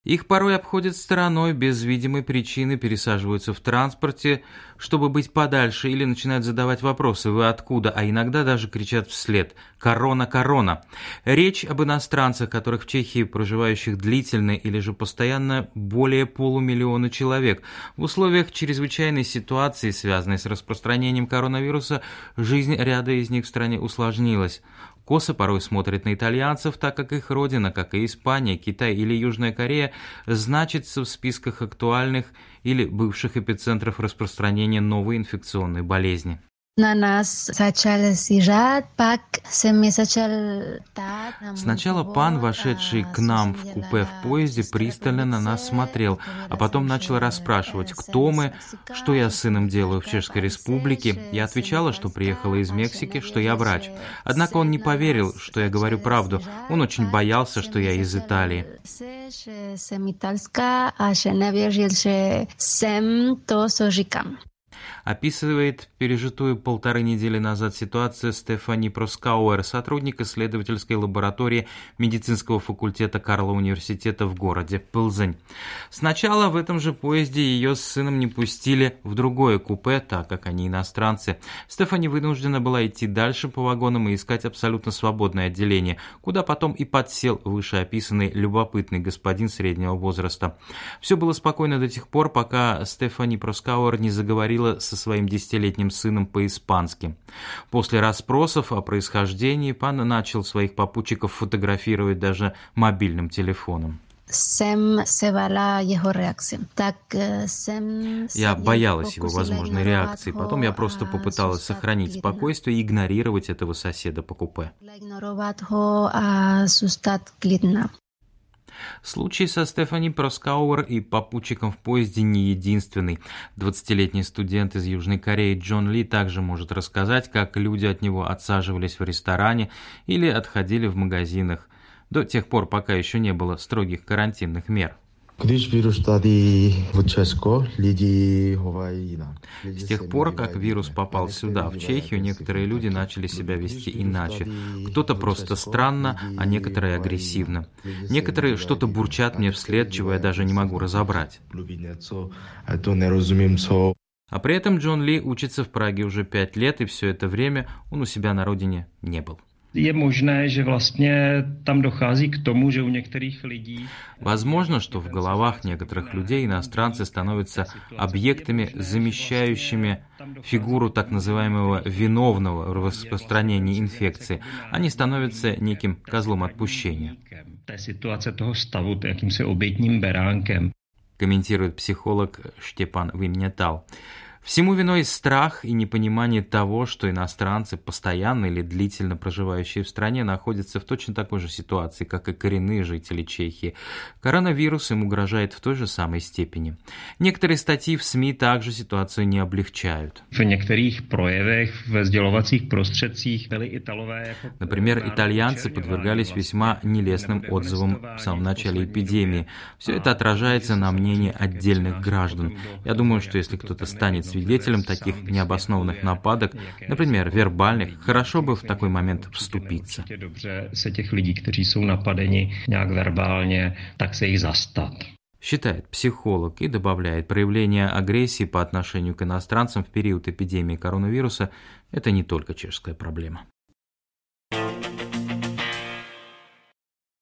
Их порой обходят стороной, без видимой причины пересаживаются в транспорте, чтобы быть подальше, или начинают задавать вопросы «Вы откуда?», а иногда даже кричат вслед «Корона, корона!». Речь об иностранцах, которых в Чехии проживающих длительно или же постоянно более полумиллиона человек. В условиях чрезвычайной ситуации, связанной с распространением коронавируса, жизнь ряда из них в стране усложнилась. Косо порой смотрят на итальянцев, так как их родина, как и Испания, Китай или Южная Корея, значится в списках актуальных или бывших эпицентров распространения новой инфекционной болезни. Сначала пан, вошедший к нам в купе в поезде, пристально на нас смотрел, а потом начал расспрашивать, кто мы, что я с сыном делаю в Чешской Республике. Я отвечала, что приехала из Мексики, что я врач. Однако он не поверил, что я говорю правду. Он очень боялся, что я из Италии. Описывает пережитую 1,5 недели назад ситуацию Стефани Проскауэр, сотрудник исследовательской лаборатории медицинского факультета Карлова университета в городе Плзень. Сначала в этом же поезде ее с сыном не пустили в другое купе, так как они иностранцы. Стефани вынуждена была идти дальше по вагонам и искать абсолютно свободное отделение, куда потом и подсел вышеописанный любопытный господин среднего возраста. Все было спокойно до тех пор, пока Стефани Проскауэр не заговорила со своим 10-летним сыном по-испански. После расспросов о происхождении пан начал своих попутчиков фотографировать даже мобильным телефоном. Я боялась его возможной реакции, потом я просто попыталась сохранить спокойствие и игнорировать этого соседа по купе. Случай со Стефани Проскауэр и попутчиком в поезде не единственный. 20-летний студент из Южной Кореи Джон Ли также может рассказать, как люди от него отсаживались в ресторане или отходили в магазинах, до тех пор, пока еще не было строгих карантинных мер. С тех пор, как вирус попал сюда, в Чехию, некоторые люди начали себя вести иначе. Кто-то просто странно, а некоторые агрессивно. Некоторые что-то бурчат мне вслед, чего я даже не могу разобрать. А при этом Джон Ли учится в Праге уже 5 лет, и все это время он у себя на родине не был. Возможно, что в головах некоторых людей иностранцы становятся объектами, замещающими фигуру так называемого виновного в распространении инфекции. Они становятся неким козлом отпущения. Комментирует психолог Штепан Вимнетал. Всему виной страх и непонимание того, что иностранцы, постоянно или длительно проживающие в стране, находятся в точно такой же ситуации, как и коренные жители Чехии. Коронавирус им угрожает в той же самой степени. Некоторые статьи в СМИ также ситуацию не облегчают. Например, итальянцы подвергались весьма нелестным отзывам в самом начале эпидемии. Все это отражается на мнении отдельных граждан. Я думаю, что если кто-то станет свидетелем таких необоснованных нападок, например, вербальных, хорошо бы в такой момент вступиться. Считает психолог и добавляет, проявление агрессии по отношению к иностранцам в период эпидемии коронавируса – это не только чешская проблема.